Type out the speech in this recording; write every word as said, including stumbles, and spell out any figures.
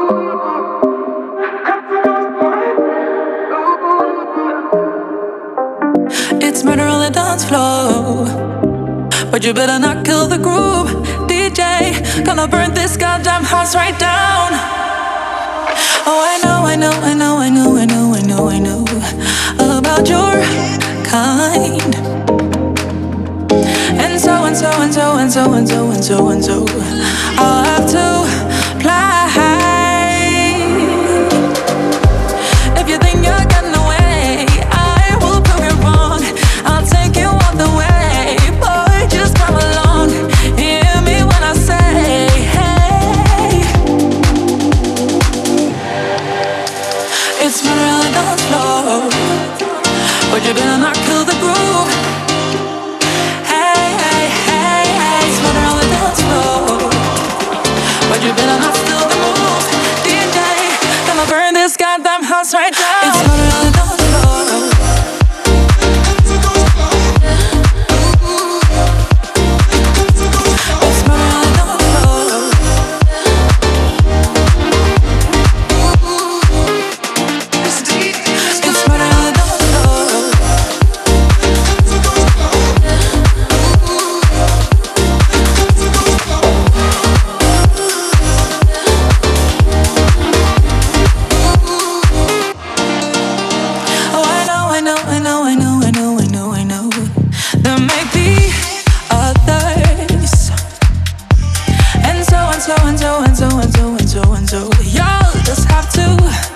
It's murder on the dance floor, but you better not kill the groove. D J, gonna burn this goddamn house right down. Oh, I know, I know, I know, I know, I know, I know, I know all about your kind. And so and so and so and so and so and so and so I'll have to play. If you think you're getting away, I will prove you wrong. I'll take you all the way. Boy, just come along. Hear me when I say, hey. It's murder on the dance floor, but you better not kill the groove. Hey, hey, hey, hey. It's murder on the dance floor, but you better not steal the moves. D J, gonna burn this goddamn house right down. It's murder on the dance floor. It's murder on the dance floor. It's murder on the dance floor. Oh, I know, I know, I know, I know, I know, I know, I know. There may be others, and so and so and so and so and so and so and so. Y'all just have to